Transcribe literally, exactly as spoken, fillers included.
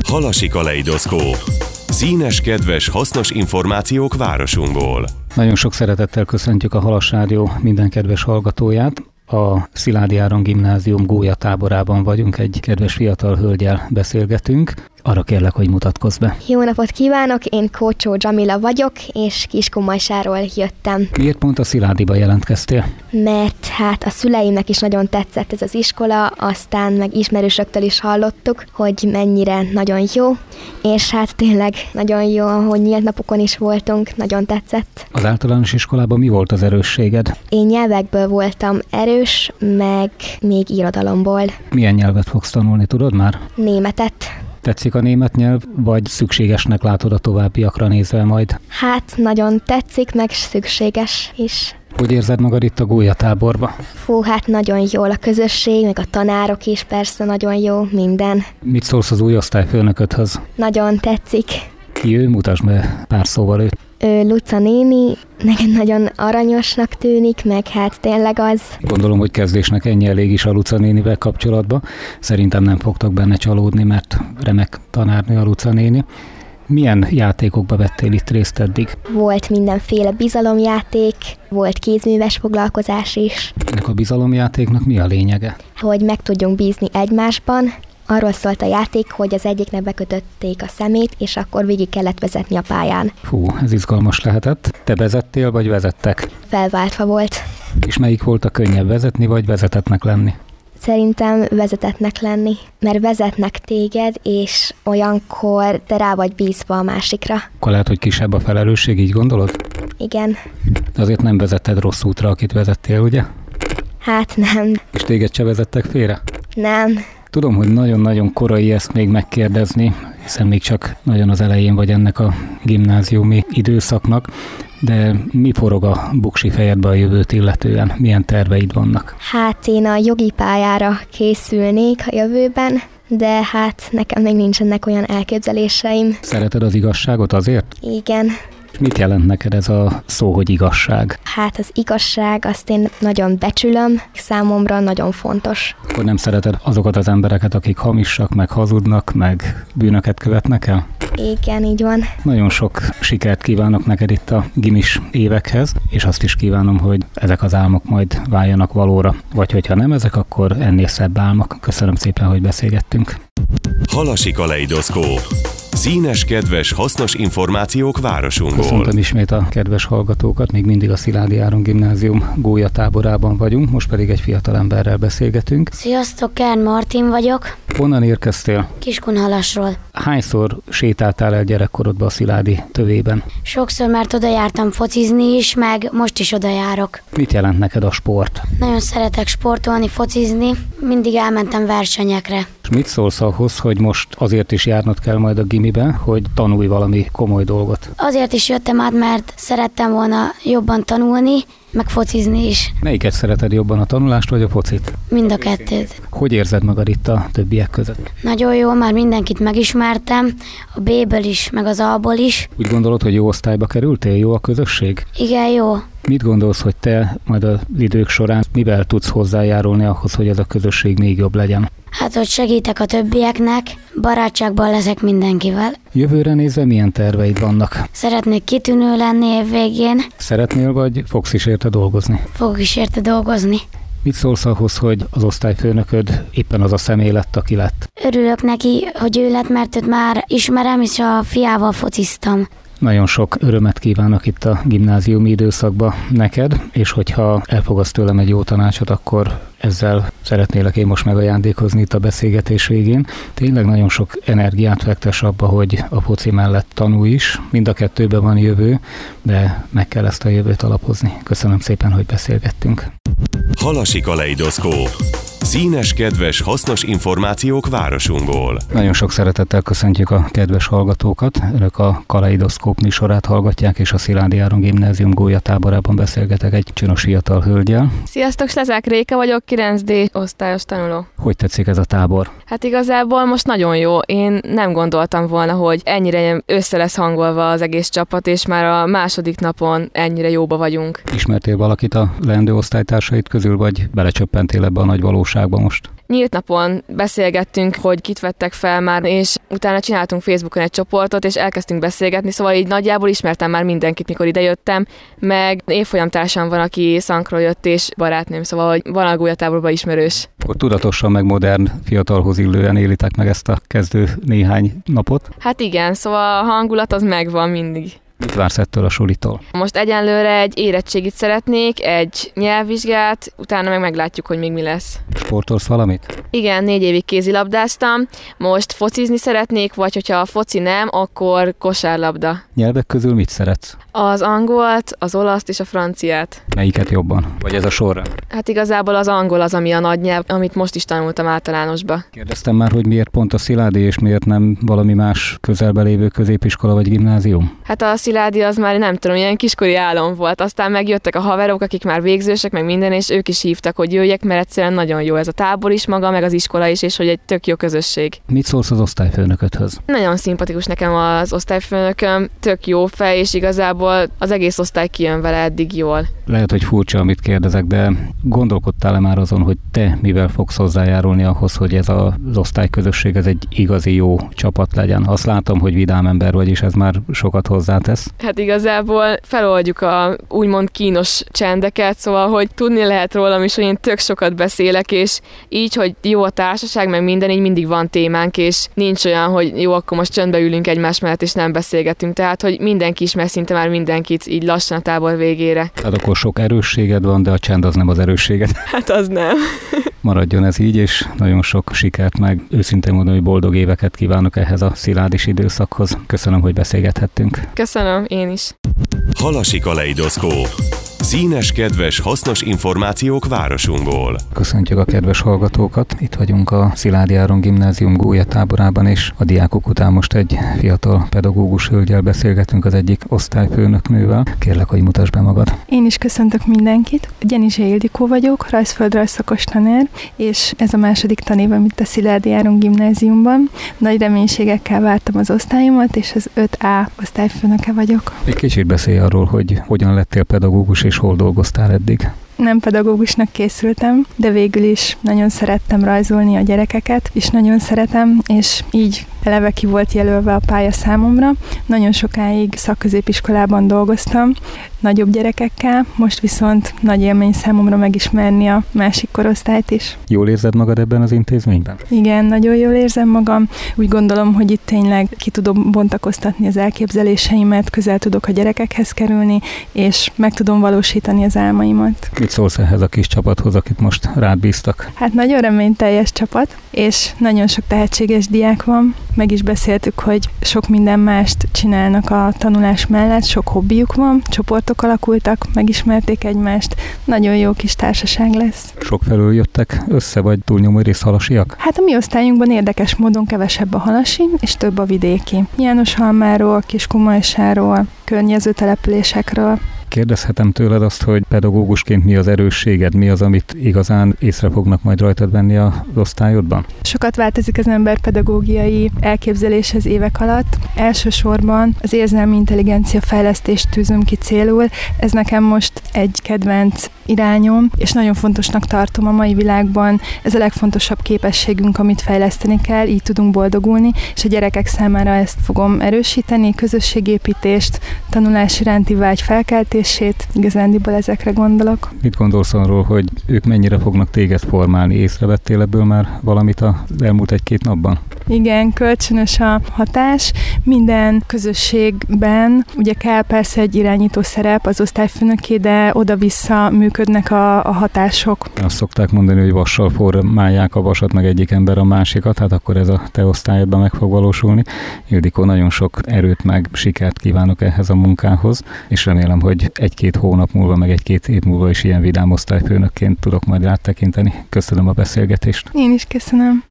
Halasi kaleidoszkóp. Színes, kedves, hasznos információk városunkból. Nagyon sok szeretettel köszöntjük a Halas Rádió minden kedves hallgatóját. A Szilády Áron Gimnázium gólyatáborában vagyunk, egy kedves fiatal hölggyel beszélgetünk. Arra kérlek, hogy mutatkozz be. Jó napot kívánok, én Kócsó Dzsamila vagyok, és Kiskunmajsáról jöttem. Miért pont a Sziládyba jelentkeztél? Mert hát a szüleimnek is nagyon tetszett ez az iskola, aztán meg ismerősöktől is hallottuk, hogy mennyire nagyon jó, és hát tényleg nagyon jó, hogy nyílt napokon is voltunk, nagyon tetszett. Az általános iskolában mi volt az erősséged? Én nyelvekből voltam erős, meg még irodalomból. Milyen nyelvet fogsz tanulni, tudod már? Németet. Tetszik a német nyelv, vagy szükségesnek látod a továbbiakra nézve majd? Hát nagyon tetszik, meg szükséges is. Hogy érzed magad itt a gólyatáborba? Fú, hát nagyon jól a közösség, meg a tanárok is, persze nagyon jó, minden. Mit szólsz az új osztályfőnöködhöz? Nagyon tetszik. Ki ő? Mutasd be pár szóval őt. Ő Luca néni, nekem nagyon aranyosnak tűnik, meg hát tényleg az. Gondolom, hogy kezdésnek ennyi elég is a Luca nénivel kapcsolatban. Szerintem nem fogtok benne csalódni, mert remek tanárnő a Luca néni. Milyen játékokba vettél itt részt eddig? Volt mindenféle bizalomjáték, volt kézműves foglalkozás is. Ennek a bizalomjátéknak mi a lényege? Hogy meg tudjunk bízni egymásban. Arról szólt a játék, hogy az egyiknek bekötötték a szemét, és akkor végig kellett vezetni a pályán. Fú, ez izgalmas lehetett. Te vezettél, vagy vezettek? Felváltva volt. És melyik volt a könnyebb, vezetni, vagy vezetetnek lenni? Szerintem vezetetnek lenni, mert vezetnek téged, és olyankor te rá vagy bízva a másikra. Akkor lehet, hogy kisebb a felelősség, így gondolod? Igen. De azért nem vezetted rossz útra, akit vezettél, ugye? Hát nem. És téged se vezettek félre? Nem. Tudom, hogy nagyon-nagyon korai ezt még megkérdezni, hiszen még csak nagyon az elején vagy ennek a gimnáziumi időszaknak, de mi forog a buksi fejedbe a jövőt illetően? Milyen terveid vannak? Hát én a jogi pályára készülnék a jövőben, de hát nekem még nincsenek olyan elképzeléseim. Szereted az igazságot azért? Igen. Mit jelent neked ez a szó, hogy igazság? Hát az igazság, azt én nagyon becsülöm, számomra nagyon fontos. Akkor nem szereted azokat az embereket, akik hamisak, meg hazudnak, meg bűnöket követnek el? Igen, így van. Nagyon sok sikert kívánok neked itt a gimis évekhez, és azt is kívánom, hogy ezek az álmok majd váljanak valóra. Vagy hogyha nem ezek, akkor ennél szebb álmok. Köszönöm szépen, hogy beszélgettünk. Halasi kaleidoszkóp. Színes, kedves, hasznos információk városunkból. Köszöntöm ismét a kedves hallgatókat, még mindig a Szilády Áron Gimnázium gólyatáborában vagyunk, most pedig egy fiatal emberrel beszélgetünk. Sziasztok, Kern Martin vagyok. Honnan érkeztél? Kiskunhalasról. Hányszor sétáltál el gyerekkorodba a Szilády tövében? Sokszor, mert oda jártam focizni is, meg most is oda járok. Mit jelent neked a sport? Nagyon szeretek sportolni, focizni, mindig elmentem versenyekre. És mit szólsz ahhoz, hogy most azért is járnod kell majd a gimiben, hogy tanulj valami komoly dolgot? Azért is jöttem át, mert szerettem volna jobban tanulni, meg focizni is. Melyiket szereted jobban, a tanulást vagy a focit? Mind a kettőt. Hogy érzed magad itt a többiek között? Nagyon jó, már mindenkit megismertem, a B-ből is, meg az A-ból is. Úgy gondolod, hogy jó osztályba kerültél? Jó a közösség? Igen, jó. Mit gondolsz, hogy te majd az idők során mivel tudsz hozzájárulni ahhoz, hogy ez a közösség még jobb legyen? Hát, hogy segítek a többieknek, barátságban leszek mindenkivel. Jövőre nézve milyen terveid vannak? Szeretnék kitűnő lenni év végén. Szeretnél, vagy fogsz is érte dolgozni? Fogok is érte dolgozni. Mit szólsz ahhoz, hogy az osztályfőnököd éppen az a személy lett, aki lett? Örülök neki, hogy ő lett, mert őt már ismerem, és a fiával fociztam. Nagyon sok örömet kívánok itt a gimnáziumi időszakban neked, és hogyha elfogadsz tőlem egy jó tanácsot, akkor ezzel szeretnélek én most megajándékozni itt a beszélgetés végén. Tényleg nagyon sok energiát fektess abba, hogy a foci mellett tanulj is. Mind a kettőben van jövő, de meg kell ezt a jövőt alapozni. Köszönöm szépen, hogy beszélgettünk. Halasi kaleidoszkóp. Színes, kedves, hasznos információk városunkból. Nagyon sok szeretettel köszöntjük a kedves hallgatókat. Önök a Kaleidoszkóp műsorát hallgatják, és a Szilády Áron Gimnázium gólyatáborában beszélgetek egy csinos fiatal hölggyel. Sziasztok, Slezák Réka vagyok, kilenc dé osztályos tanuló. Hogy tetszik ez a tábor? Hát igazából most nagyon jó. Én nem gondoltam volna, hogy ennyire össze lesz hangolva az egész csapat, és már a második napon ennyire jóba vagyunk. Ismertél valakit a leendő osztálytársait közül, vagy belecsöppentél ebbe a nagy valóságba, iskolákban most? Nyílt napon beszélgettünk, hogy kit vettek fel már, és utána csináltunk Facebookon egy csoportot, és elkezdtünk beszélgetni, szóval így nagyjából ismertem már mindenkit, mikor idejöttem, meg évfolyamtársam van, aki szankról jött, és barátnőm, szóval hogy van a gólyatáborban ismerős. Akkor tudatosan meg modern, fiatalhoz illően élitek meg ezt a kezdő néhány napot? Hát igen, szóval a hangulat az megvan mindig. Mit vársz ettől a sulitól? Most egyenlőre egy érettségit szeretnék, egy nyelvvizsgát, utána meg meglátjuk, hogy még mi lesz. Sportolsz valamit? Igen, négy évig kézilabdáztam, most focizni szeretnék, vagy hogyha a foci nem, akkor kosárlabda. Nyelvek közül mit szeretsz? Az angolt, az olaszt és a franciát. Melyiket jobban? Vagy ez a sorrend? Hát igazából az angol az, ami a nagy nyelv, amit most is tanultam általánosba. Kérdeztem már, hogy miért pont a Sziládi, és miért nem valami más közelbe lévő középiskola vagy gimnázium? Hát a Sziládi az már nem tudom, ilyen kiskori álom volt. Aztán megjöttek a haverok, akik már végzősek, meg minden, és ők is hívtak, hogy jöjjek, mert egyszerűen nagyon jó ez a tábor is maga, meg az iskola is, és hogy egy tök jó közösség. Mit szólsz az osztályfőnököthöz? Nagyon szimpatikus nekem az osztályfőnököm, tök jó fej, és igazából az egész osztály kijön vele eddig jól. Lehet, hogy furcsa, amit kérdezek, de gondolkodtál-e már azon, hogy te mivel fogsz hozzájárulni ahhoz, hogy ez az osztályközösség ez egy igazi jó csapat legyen? Azt látom, hogy vidám ember vagy, és ez már sokat hozzátesz. Hát igazából feloldjuk a úgymond kínos csendeket, szóval, hogy tudni lehet rólam is, hogy én tök sokat beszélek, és így, hogy jó a társaság, meg minden, így mindig van témánk, és nincs olyan, hogy jó, akkor most csöndbe ülünk egymás mellett, és nem beszélgetünk. Tehát, hogy mindenki ismer szinte már mindenkit, így lassan a tábor végére. Tehát akkor sok erősséged van, de a csend az nem az erősséged. Hát az nem. Maradjon ez így, és nagyon sok sikert, meg őszintén mondom, hogy boldog éveket kívánok ehhez a sziládis időszakhoz. Köszönöm, hogy beszélgethettünk. Köszönöm, én is. Halasi kaleidoszkóp. Színes, kedves, hasznos információk városunkból. Köszöntjük a kedves hallgatókat. Itt vagyunk a Sziládi Áron Gimnázium gólyatáborában, és a diákok után most egy fiatal pedagógus hölgyel beszélgetünk, az egyik osztályfőnöknővel. Kérlek, hogy mutasd be magad. Én is köszöntök mindenkit. Gyenizse Ildikó vagyok, rajzföldrajz szakos tanár, és ez a második tanévem itt a Sziládi Áron Gimnáziumban. Nagy reménységekkel vártam az osztályomat, és az öt á osztályfőnöke vagyok. Egy kicsit beszélj arról, hogy hogyan lettél pedagógus, és hol dolgoztál eddig. Nem pedagógusnak készültem, de végül is nagyon szerettem rajzolni a gyerekeket, és nagyon szeretem, és így eleve ki volt jelölve a pálya számomra. Nagyon sokáig szakközépiskolában dolgoztam, nagyobb gyerekekkel, most viszont nagy élmény számomra megismerni a másik korosztályt is. Jól érzed magad ebben az intézményben? Igen, nagyon jól érzem magam. Úgy gondolom, hogy itt tényleg ki tudom bontakoztatni az elképzeléseimet, közel tudok a gyerekekhez kerülni, és meg tudom valósítani az álmaimat. Mit szólsz ehhez a kis csapathoz, akit most rád bíztak? Hát nagyon reményteljes csapat, és nagyon sok tehetséges diák van. Meg is beszéltük, hogy sok minden mást csinálnak a tanulás mellett, sok hobbiuk van, csoportok alakultak, megismerték egymást, nagyon jó kis társaság lesz. Sokfelől jöttek össze, vagy túlnyomó rész halasiak? Hát a mi osztályunkban érdekes módon kevesebb a halasi, és több a vidéki. Jánoshalmáról, Kiskunmajsáról, környező településekről. Kérdezhetem tőled azt, hogy pedagógusként mi az erősséged, mi az, amit igazán észre fognak majd rajtad venni az osztályodban? Sokat változik az ember pedagógiai elképzeléshez évek alatt. Elsősorban az érzelmi intelligencia fejlesztést tűzöm ki célul. Ez nekem most egy kedvenc irányom, és nagyon fontosnak tartom a mai világban. Ez a legfontosabb képességünk, amit fejleszteni kell, így tudunk boldogulni, és a gyerekek számára ezt fogom erősíteni, közösségépítést, tanulás iránti vágy felkeltését, igazándiból ezekre gondolok. Mit gondolsz arról, hogy ők mennyire fognak téged formálni? Észrevettél ebből már valamit az elmúlt egy-két napban? Igen, kölcsönös a hatás. Minden közösségben ugye kell persze egy irányító szerep, az osztályfőnöké, de oda-vissza működnek a, a hatások. Azt szokták mondani, hogy vassal formálják a vasat, meg egyik ember a másikat, hát akkor ez a te osztályodban meg fog valósulni. Ildikó, nagyon sok erőt meg sikert kívánok ehhez a munkához, és remélem, hogy egy-két hónap múlva, meg egy-két év múlva is ilyen vidám osztályfőnökként tudok majd rád tekinteni. Köszönöm a beszélgetést. Én is köszönöm.